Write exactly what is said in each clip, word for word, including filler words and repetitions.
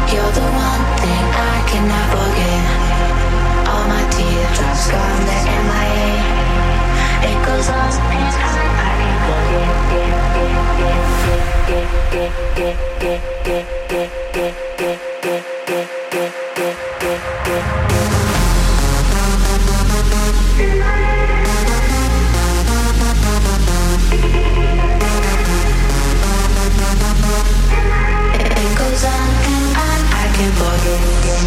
You're the one thing I cannot forget. All my teardrops gone, they're M I A. It goes on and on, I can't forget. It goes on and on, I can't forget.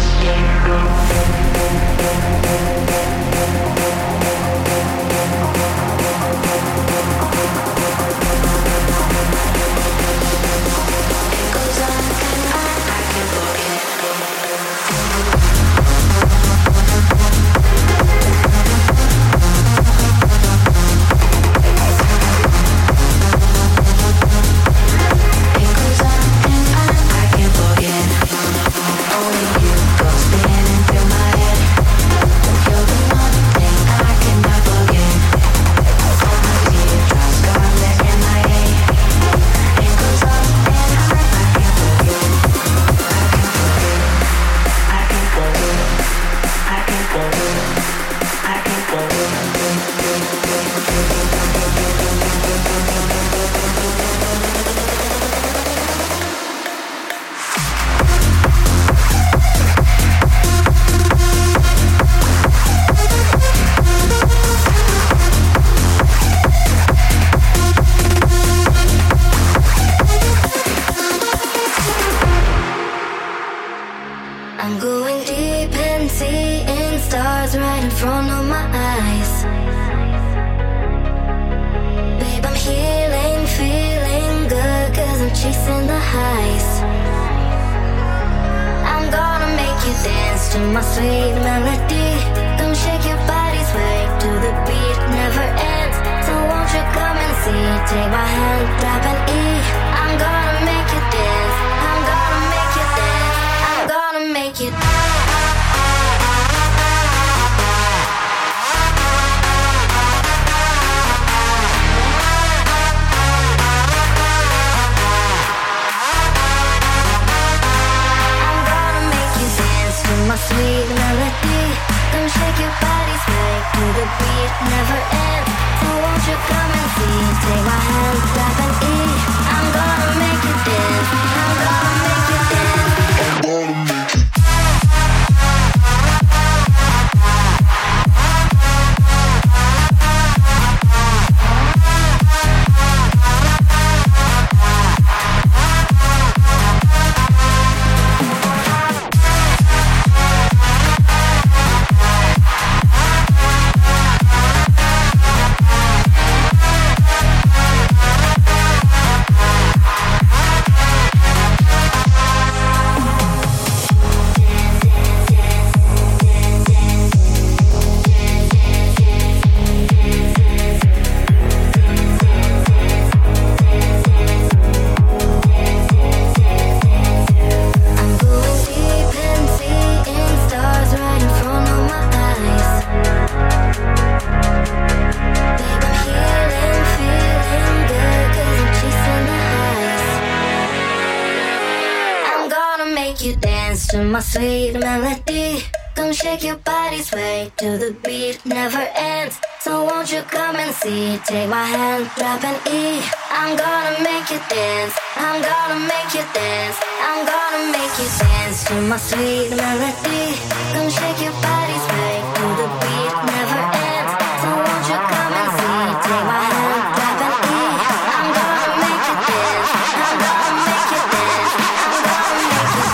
Sweet melody, come shake your body, sway to the beat, never ends. So won't you come and see? Take my hand, drop an E. I'm gonna make you dance. I'm gonna make you dance. I'm gonna make you dance to my sweet melody. Come shake your body, sway to the beat, never ends. So won't you come and see? Take my hand, drop an E. I'm gonna make you dance. I'm gonna make you dance. I'm gonna make you dance.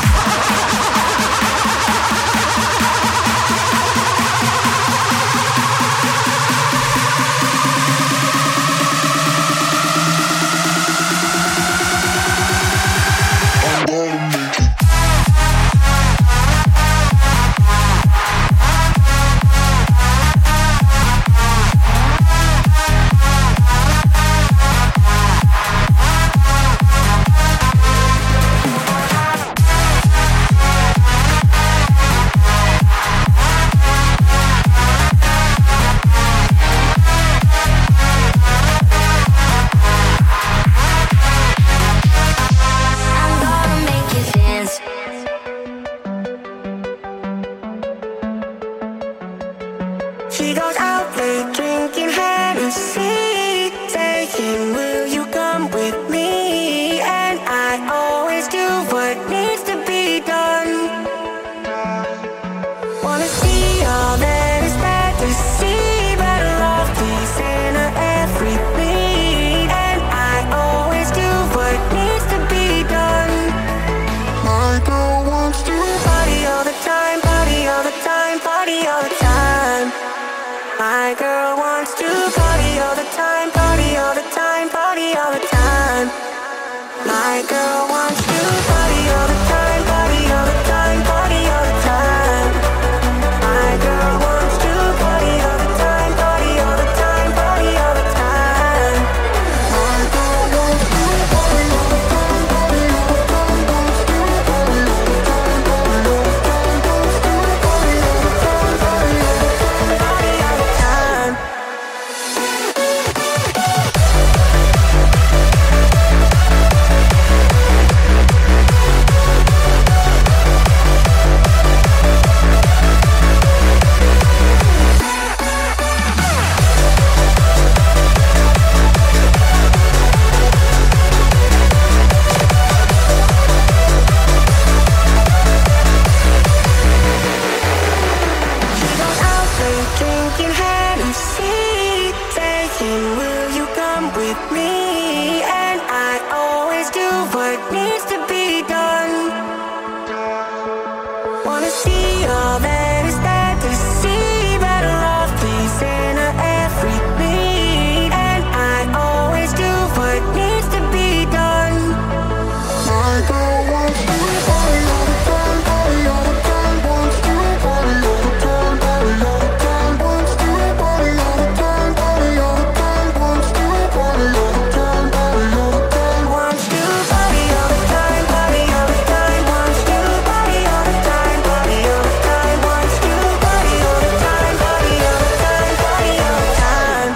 I'm with me, and I always do what needs to be done. Wanna see all that is there to see, better love, peace in every beat, and I always do what needs to be done. My girl wants to party all the time, party all the time, wants to party all the time, party all the time, wants to party all the time, party all the time, wants to party all the time, party all the time, wants to party all the time, party all the time, wants to party all the time, party all the time, wants to party all the time, party all the time, party all the time.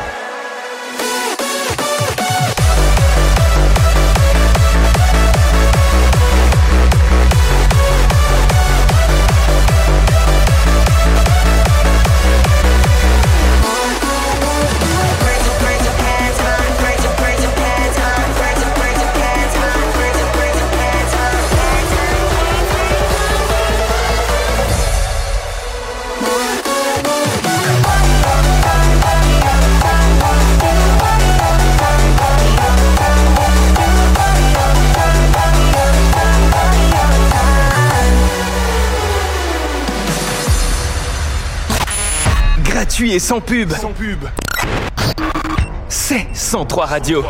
Gratuit et sans pub. Sans pub. C'est cent trois Radio.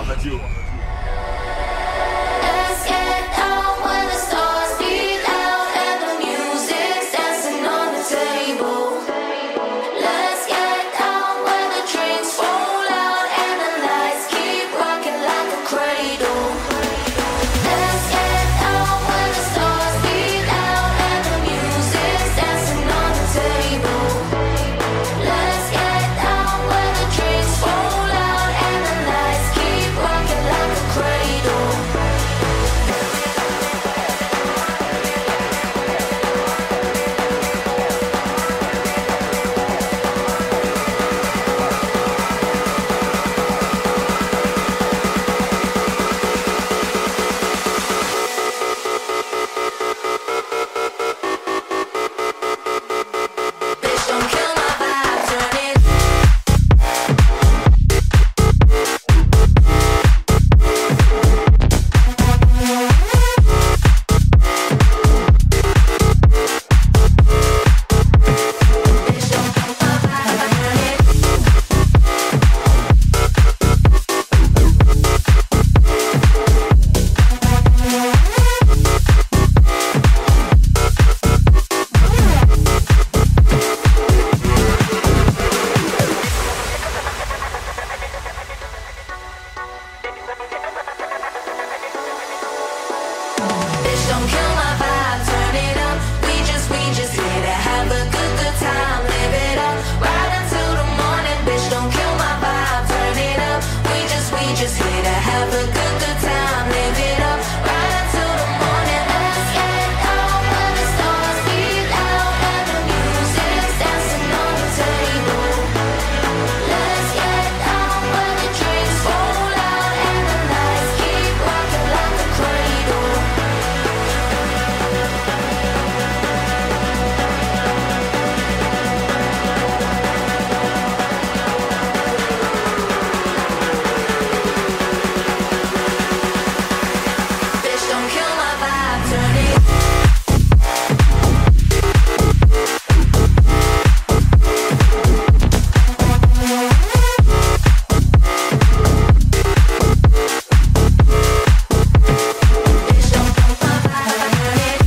Let's get out when the stars beat out and the music's dancing on the table. Let's get out when the drinks roll out and the lights keep rocking like a cradle. Let's get out when the stars beat out and the music's dancing on the table. Let's get out when the drinks roll out and the lights keep rocking like a cradle. Bitch, don't kill my vibe, turn it. Bitch, don't kill my vibe, turn it. Bitch, don't kill my vibe, turn it up. We just, we just here to have a good, good time. Live it up, right until the morning. Bitch, don't kill my vibe, turn it up. We just, we just here to have a good, good time. Live it up, right until the morning. Let's get out when the stars beat out and the music's dancing on the table. Let's get out when the drinks roll out and the lights keep rocking like a cradle. Bitch, don't kill my vibe, turn it. Bitch, don't kill my vibe, turn it.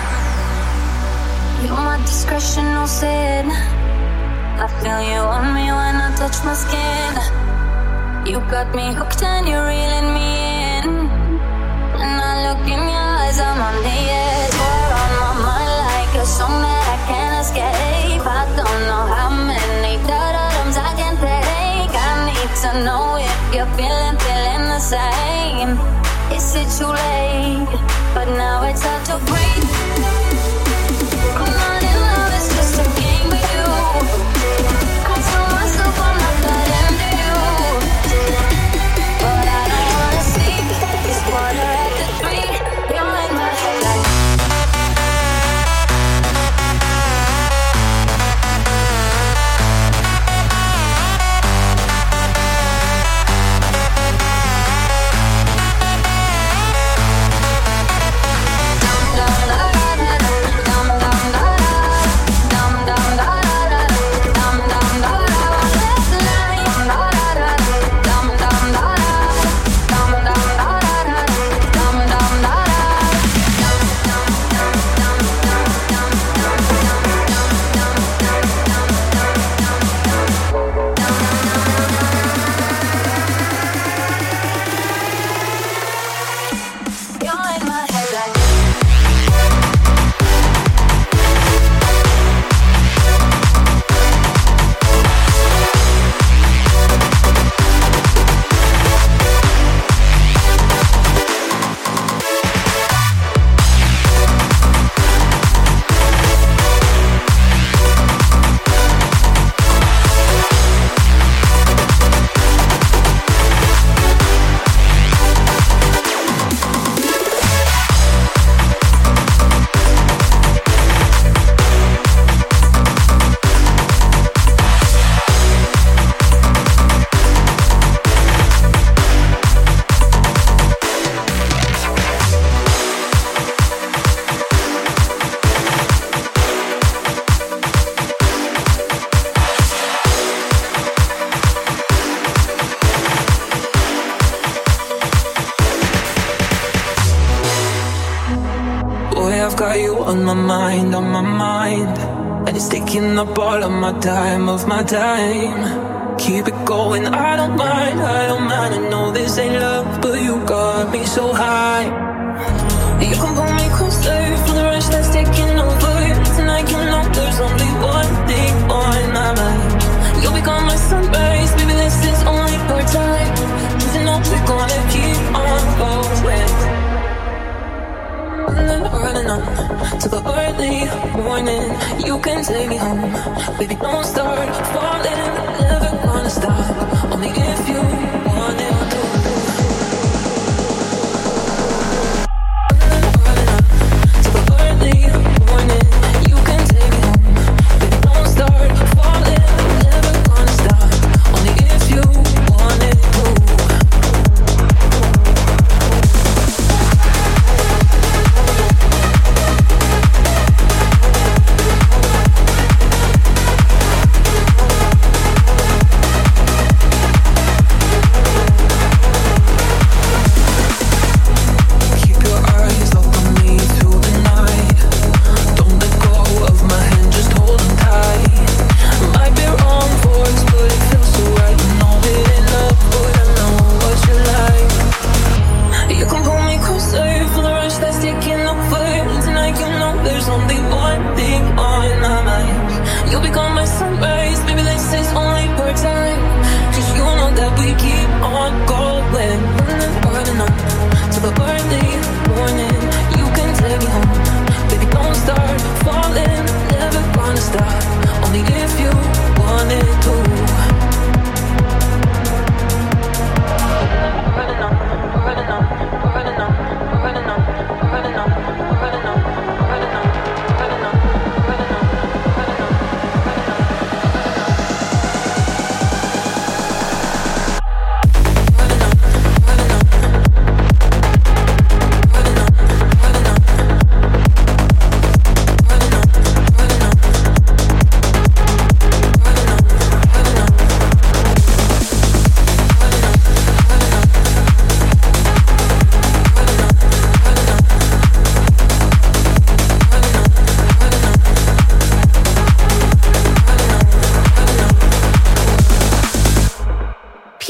You're my discretional sin. I feel you on me touch my skin. You got me hooked and you're reeling me in. And I look in your eyes, I'm on the edge. You're on my mind like a song that I can't escape. I don't know how many da-da-dums I can take. I need to know if you're feeling, feeling the same. Is it too late? But now it's hard to breathe. I'm not in love, it's just a game with you. I tell myself I'm not that into you, but I don't wanna sleep. It's quarter after three. You're in my head like on my mind, on my mind. And it's taking up all of my time, of my time. Keep it going, I don't mind, I don't mind. I know this ain't love, but you got me so high. You can pull me closer for the rush that's taking over. Tonight you know there's only one thing on my mind. You'll become my sunrise, baby this is only for time. You know we're gonna keep on going. Running on to the early morning. You can take me home, baby. Don't start falling, never gonna stop. Only if you want it to. Running on to the early morning. You can take me home, baby. Don't start falling, never gonna stop. Only if you want it to.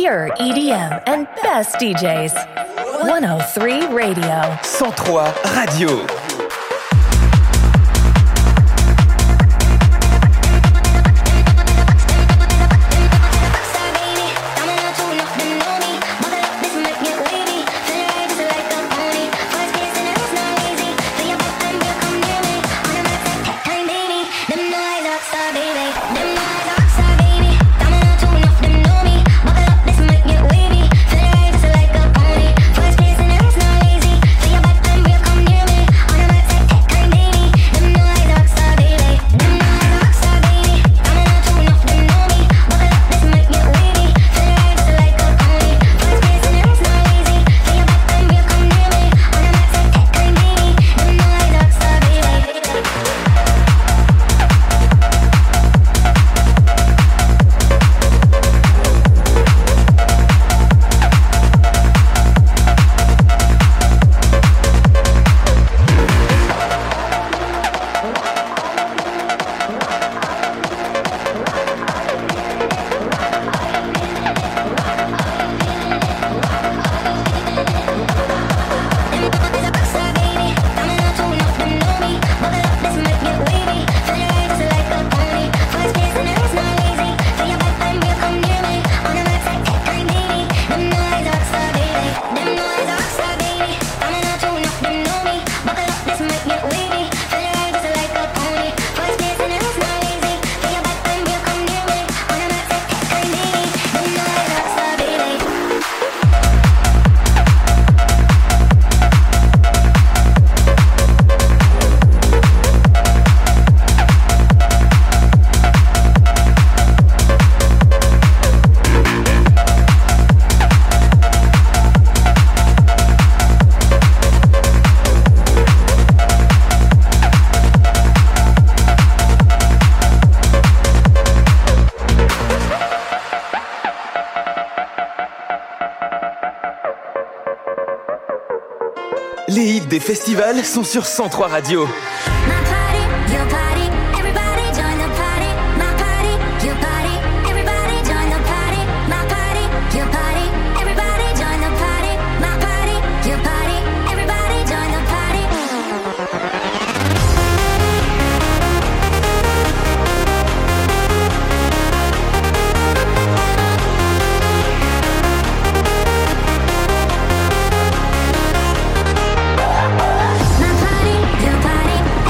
pure E D M and best D Js. one oh three Radio. cent trois Radio. Les hits des festivals sont sur cent trois Radio. My party, your party,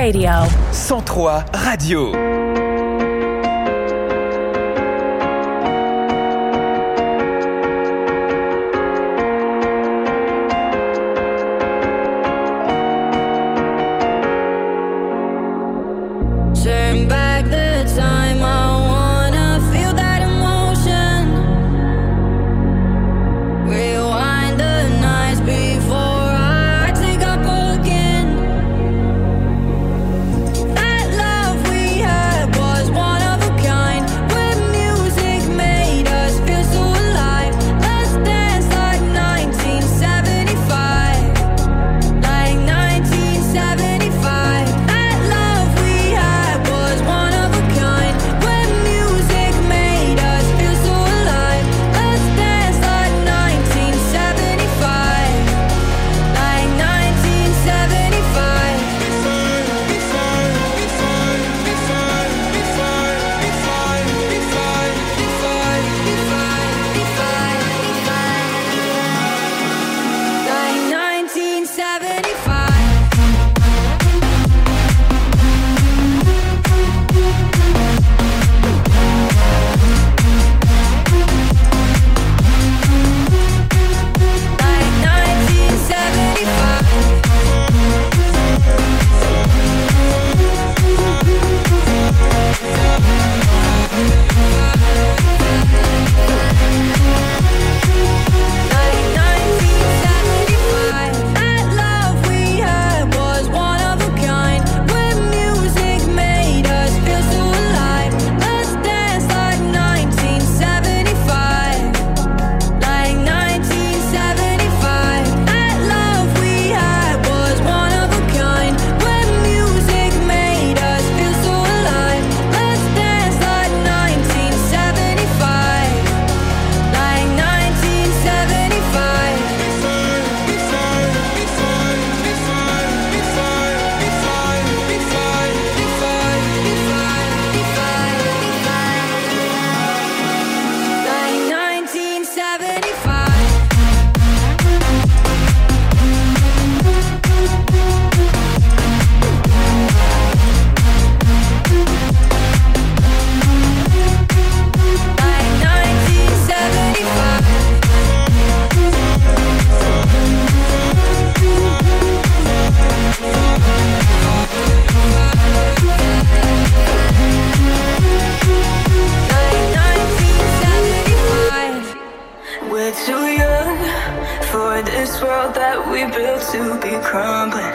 Radio. cent trois Radio. Turn back the time, I wanna feel that emotion. Rewind the nights before I take up again. That love we had was one of a kind. When music made us feel so alive. Let's dance like nineteen seventy-five. Like nineteen seventy-five. That love we had was one of a kind. When music made us feel so alive. Let's dance like nineteen seventy-five. Like nineteen seventy-five. Like nineteen seventy-five. Like nineteen seventy-five. Like nineteen seventy-five. That love we had was one of a kind. When music made us feel so alive. Let's dance like nineteen seventy-five. Like nineteen seventy-five. That love we had was one of a kind. When music made us feel so alive. Let's dance like nineteen seventy-five. Like nineteen seventy-five. Like nineteen seventy-five. Like nineteen seventy-five. Like nineteen seventy-five. We're too young for this world that we built to be crumbling.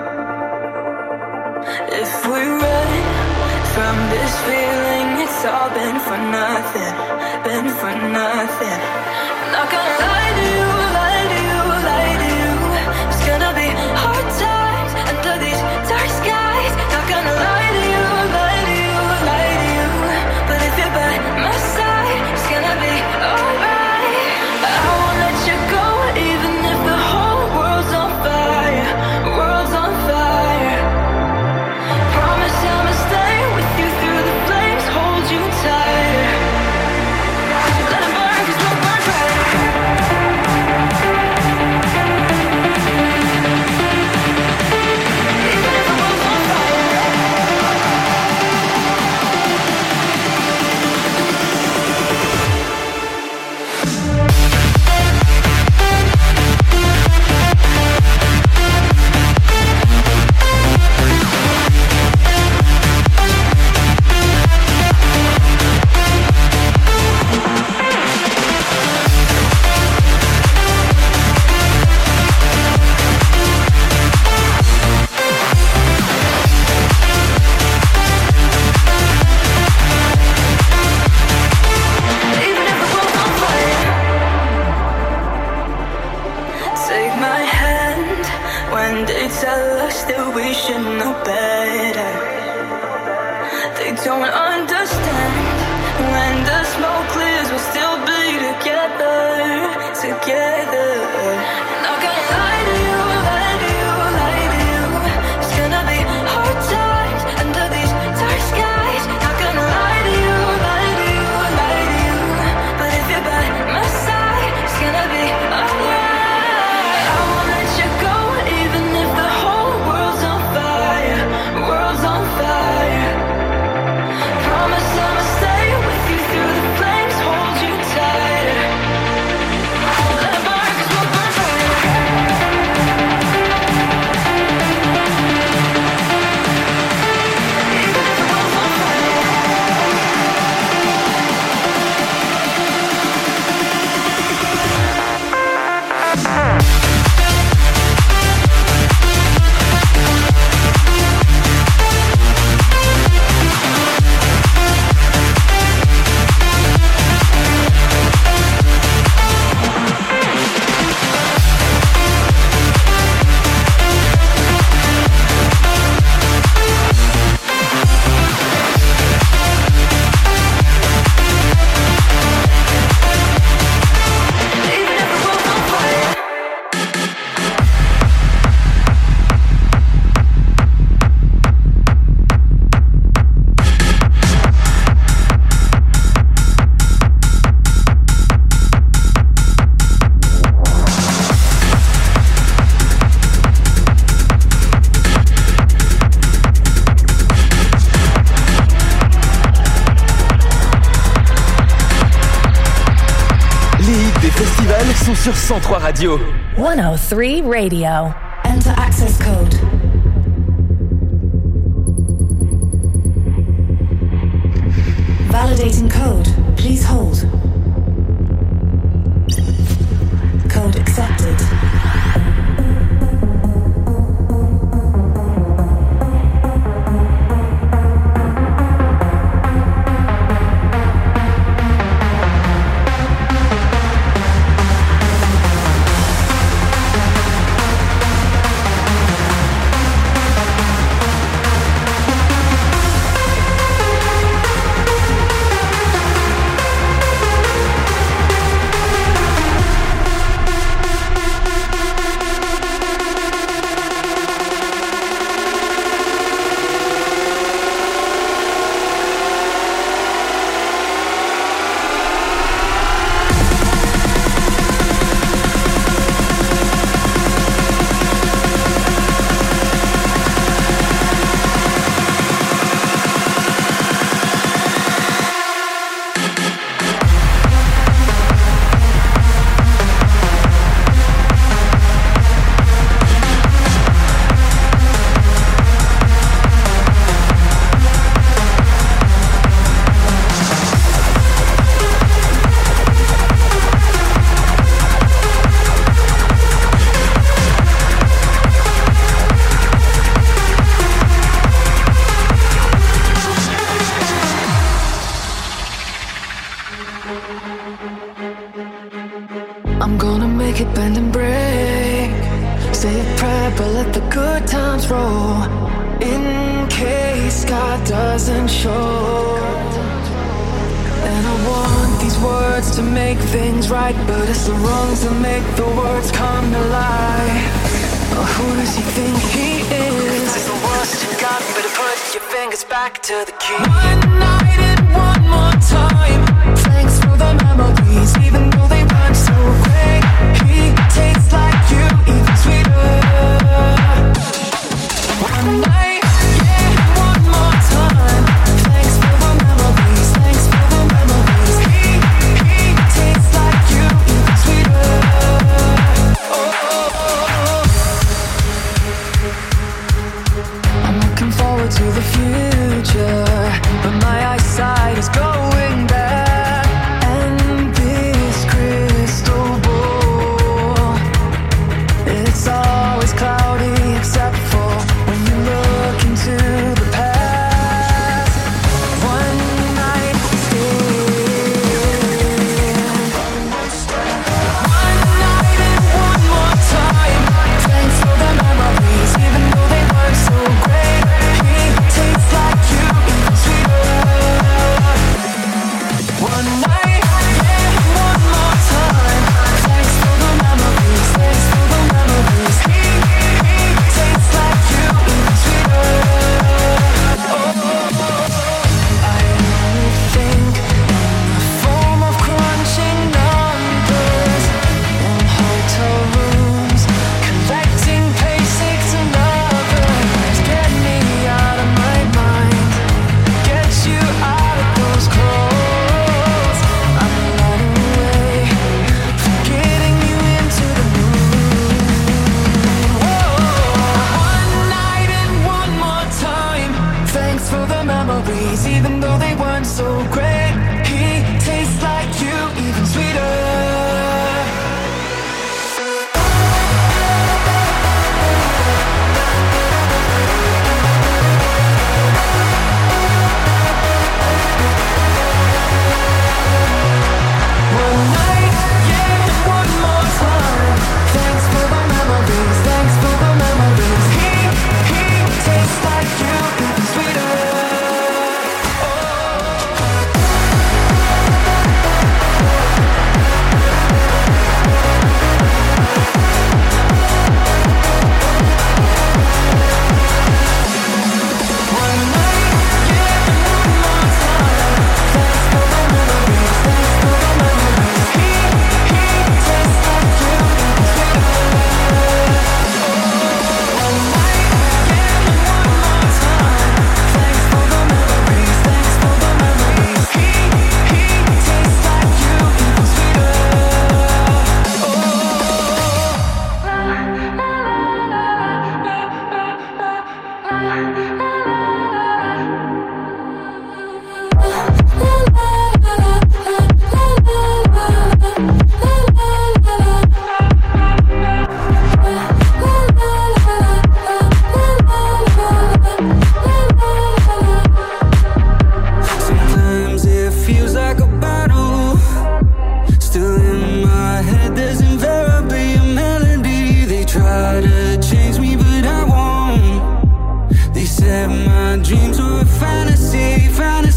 If we run from this feeling, it's all been for nothing, been for nothing. Not gonna lie to you, lie to you, lie to you. It's gonna be hard times under these dark skies. Not gonna lie to you, lie to you, lie to you. But if you're by my side, it's gonna be alright. I won't let you go, even if the whole world's on fire, world's on fire. Promise I'ma stay with you through the flames, hold you tight. Let 'em burn, 'cause we'll burn bright. don't understand. When the smoke clears, we'll still be together, together. Not gonna lie to you, lie to you, lie to you. It's gonna be hard times under these dark skies. Not gonna lie to you, lie to you, lie to you. But if you're by my side, it's gonna be alright. I won't let you go, even if the whole world's on fire. World sont sur cent trois Radio. one oh three Radio. Enter access code. Validating code. Please hold. Code accepted. I'm gonna make it bend and break. Say a prayer, but let the good times roll. In case God doesn't show. And I want these words to make things right, but it's the wrongs that make the words come to life. Oh, who does he think he is? That's the worst you got, better put your fingers back to the key. One night and one more time. Thanks for the memories, even though they run so quick. He tastes like you, even sweeter. One night, yeah, one more time. Thanks for the memories, thanks for the memories. He, he tastes like you, even sweeter. Oh, oh, oh, oh. I'm looking forward to the future, but my eyesight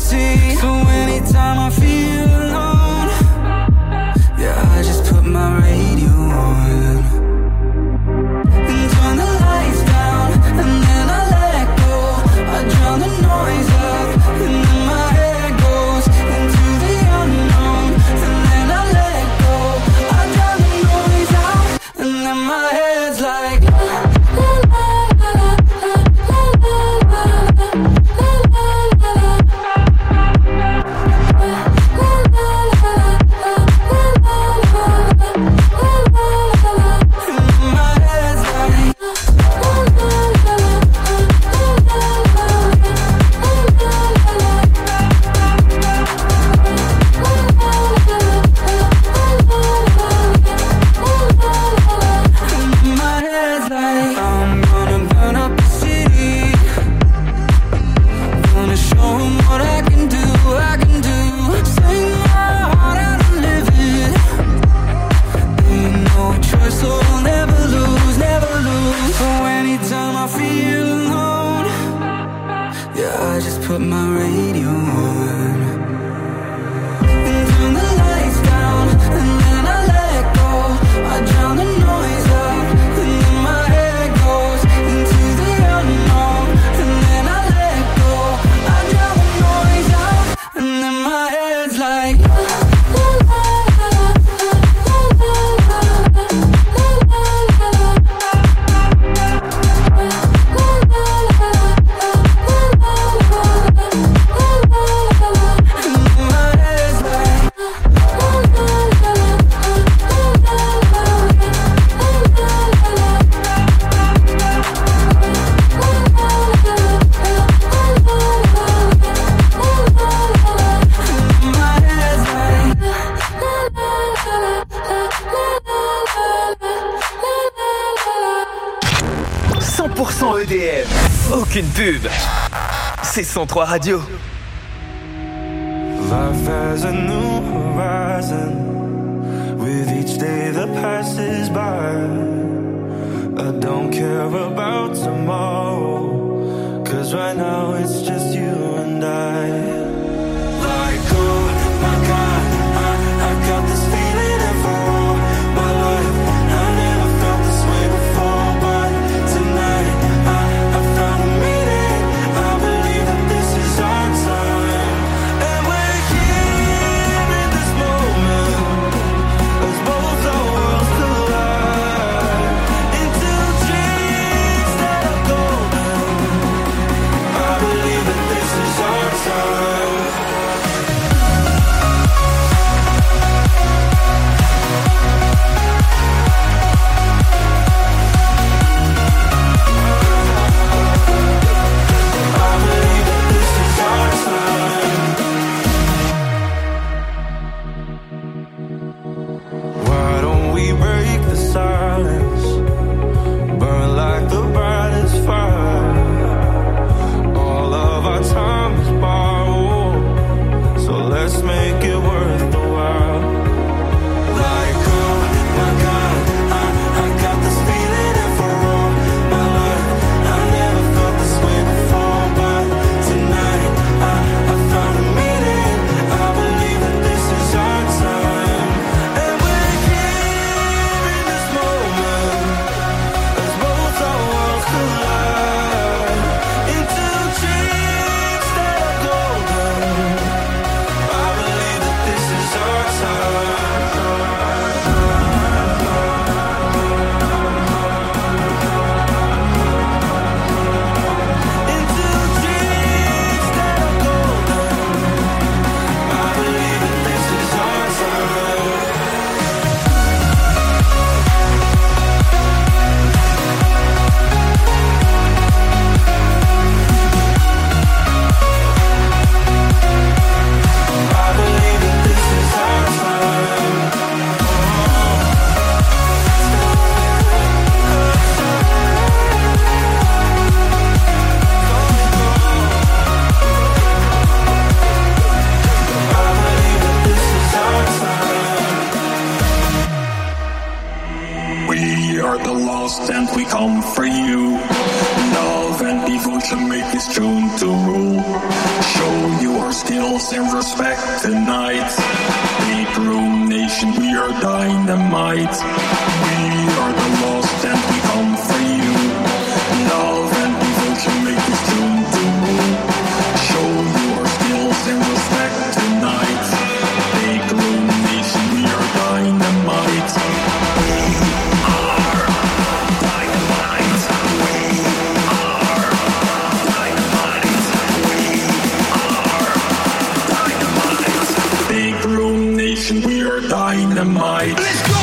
see. So anytime I feel alone, yeah, I just put my radio on and turn the lights down, and then I let go. I drown the noise out, and then my head goes into the unknown, and then I let go. I drown the noise out, and then my head's like la la la la la la la la la la. Put my radio on and turn the lights down, and then I let go. I drown the noise out, and then my head goes into the unknown, and then I let go. I drown the noise out, and then my head's like la la la la la cent pour cent E D M, aucune pub. C'est cent trois Radio. Life has a new horizon with each day that passes by. I don't care about tomorrow, 'cause right now it's just you and I. Like, oh my God, I, I got this feeling and for all my life I never felt this way before, but tonight I, I found a meaning. I believe that this is our time, and we're here in this moment as both our worlds collide into dreams that are golden. I believe that this is our time. Why don't we break the silence, burn like the brightest fire? All of our time is borrowed, so let's make it worth the while. Like, oh my God, I, I got this feeling and for all my life I never felt this way before, but tonight I, I found a meaning. I believe that this is our time, and we're here in this moment as both our worlds collide into dreams that are golden. I believe that this is our time. Into dreams that are golden. I believe that this is our time. I believe that this is our time. I believe that this is our time. We are the lost and we come for you. Love and devotion make this tune to rule. Show your skills and respect tonight. Big Room Nation, we are dynamite. We are the lost and we come for you. Love and devotion make this tune to move. Show your skills and respect tonight. Big Room Nation, we are dynamite. We are dynamite. We are dynamite. We are dynamite. Big Room Nation, we are dynamite. Let's go!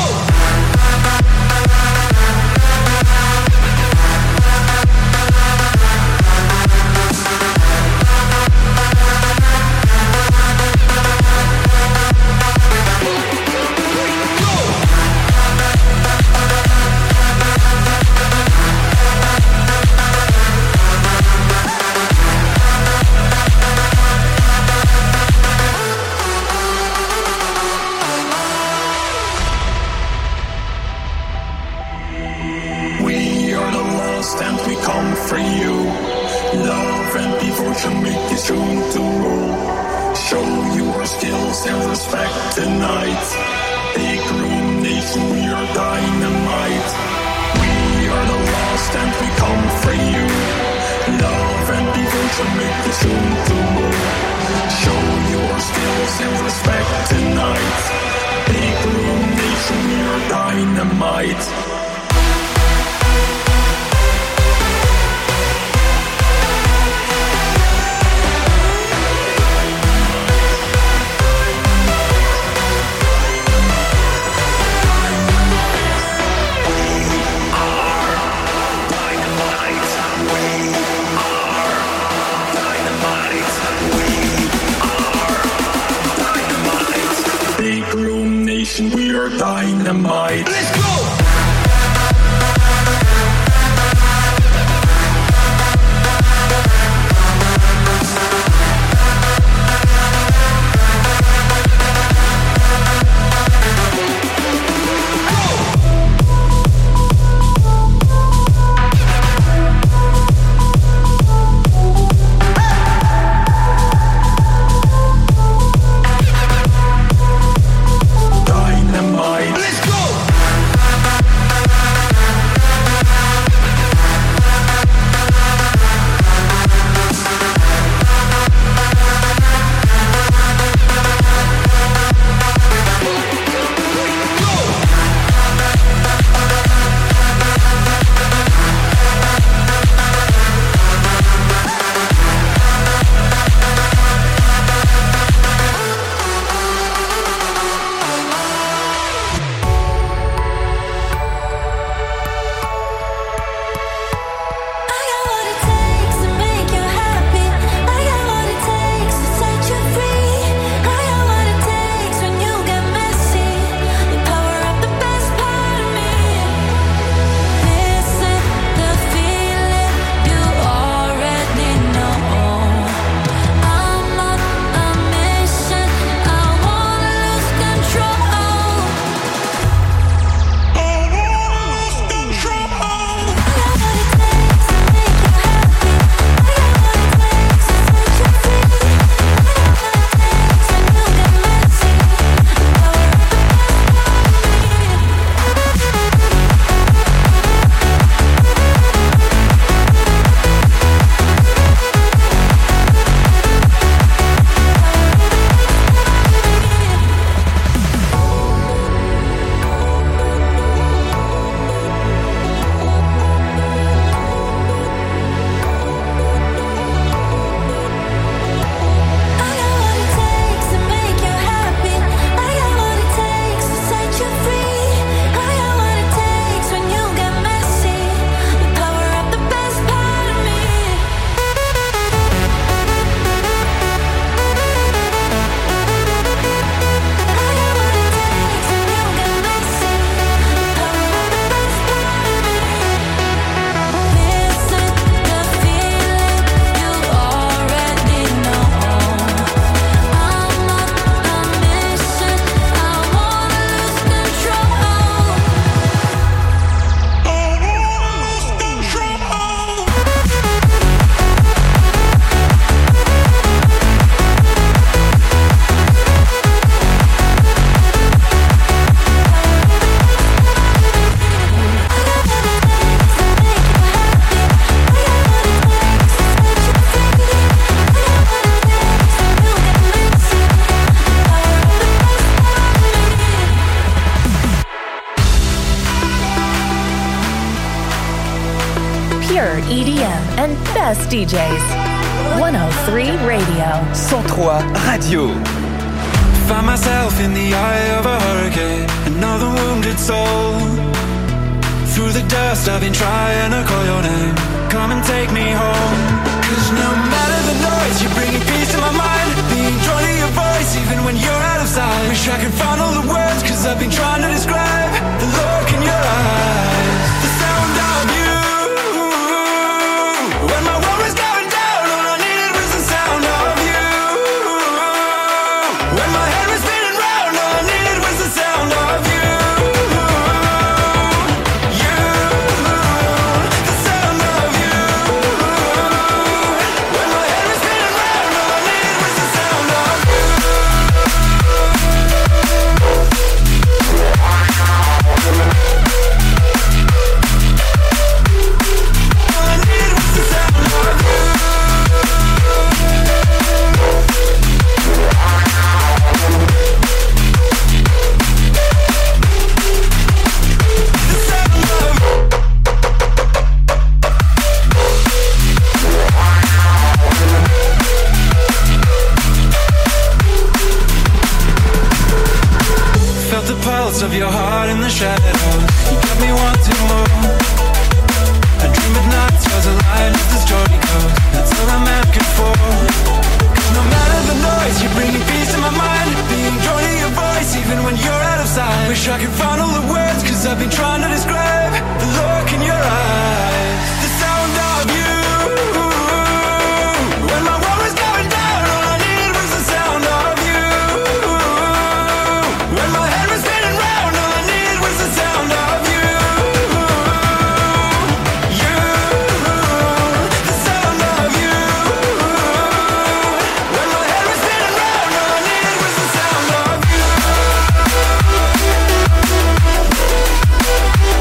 And we come for you. Love and devotion make this tune to rule. Show your skills and respect tonight. Big Room Nation, we are dynamite. We are the lost and we come for you. Love and devotion make this tune to rule. Show your skills and respect tonight. Big Room Nation, we are dynamite. We are dynamite. Let's go! Let's go! E D M and best D Js. one oh three Radio. cent trois Radio. Find myself in the eye of a hurricane, another wounded soul. Through the dust I've been trying to call your name. Come and take me home. Cause no matter the noise, you're bringing peace to my mind. Being drawn to your voice even when you're out of sight. Wish I could find all the words, cause I've been trying to describe the look in your eyes, the sound of you. When my world was going down, all I needed was the sound of you. When my head was spinning round, all I needed was the sound of you. Of your heart in the shadows, you got me wanting more. I dream at night, stars align as the story goes. That's all I'm asking for. Cause no matter the noise, you're bringing peace to my mind. Being drawn to your voice even when you're out of sight. Wish I could find all the words, cause I've been trying to describe the look in your eyes, the sound of you. When my world was going down, all I needed was the sound of you. When my head was spinning round, all I needed was the sound of you. You, the sound of you. When my head was spinning round, all I needed was the sound of you.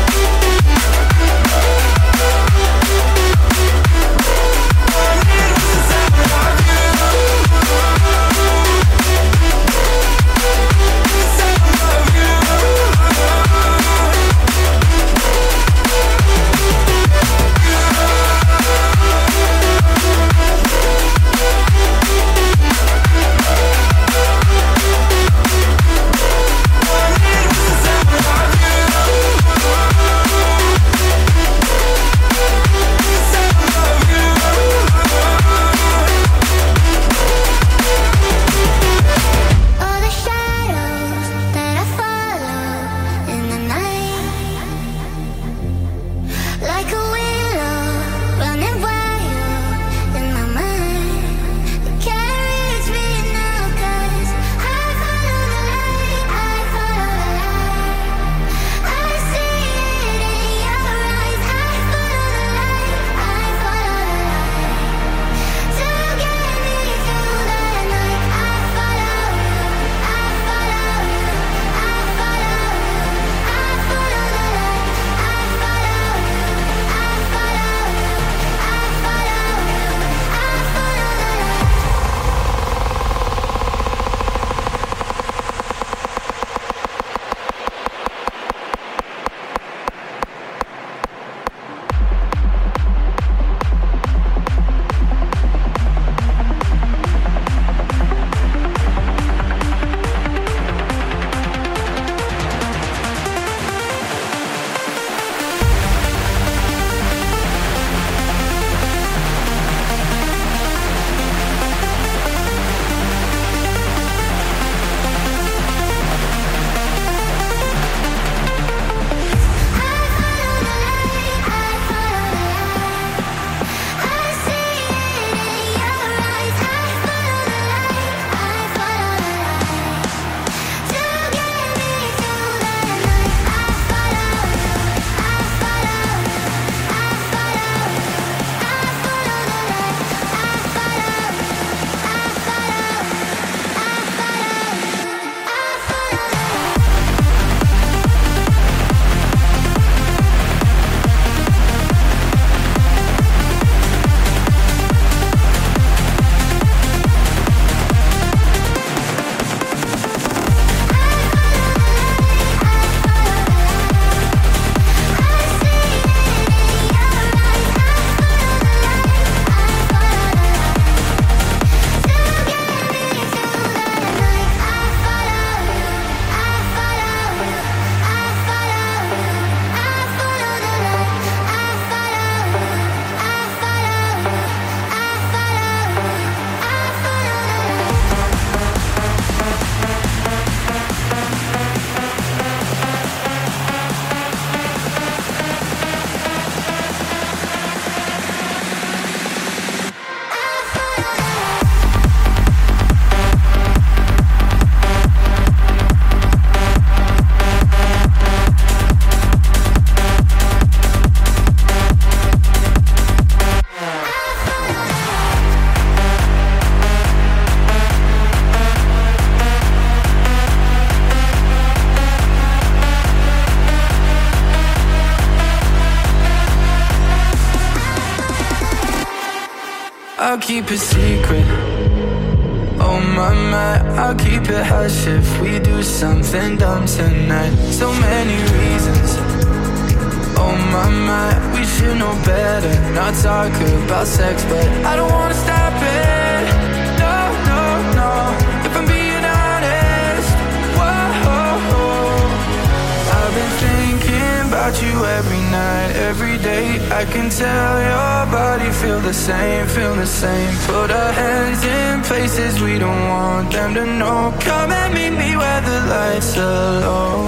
I'll keep it secret. Oh my, my, I'll keep it hush if we do something dumb tonight. So many reasons. Oh my, my, we should know better. Not talk about sex, but I don't wanna stop it. No, no, no, if I'm being honest. Whoa, I've been thinking about you every night, every day. I can tell your body feel the same, feel the same. Put our hands in places we don't want them to know. Come and meet me where the lights are low.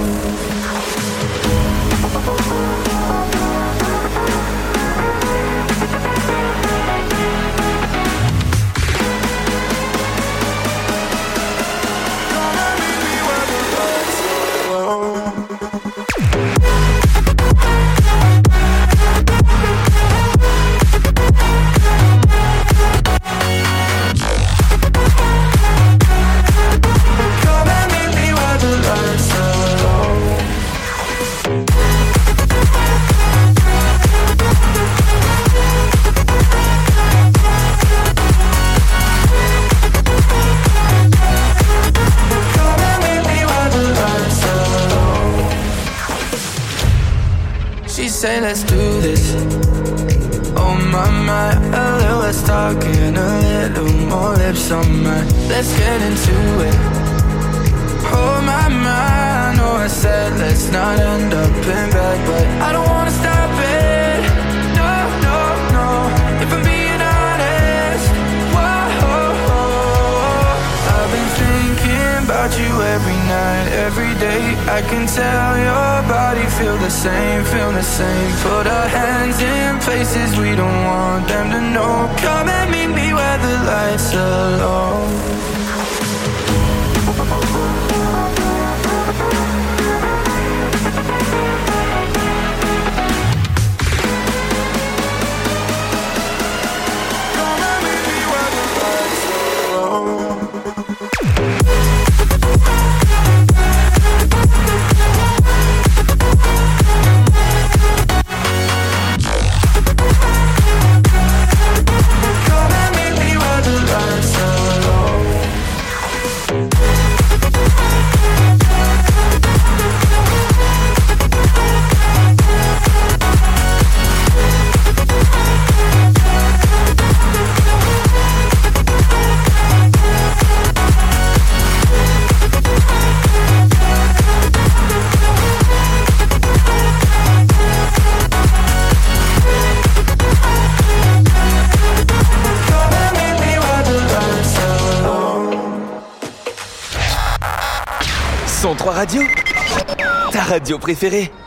Say let's do this. Oh my, my, a little less talking, a little more lips on mine. Let's get into it. Oh my, my, I know I said let's not end up in bed, but I don't wanna stop it. No, no, no, if I'm being honest. Whoa, I've been thinking about you every night, every day. I can tell your body feel the same, feel the same. Put our hands in places we don't want them to know. Come and meet me where the lights are low. cent trois Radio, ta radio préférée.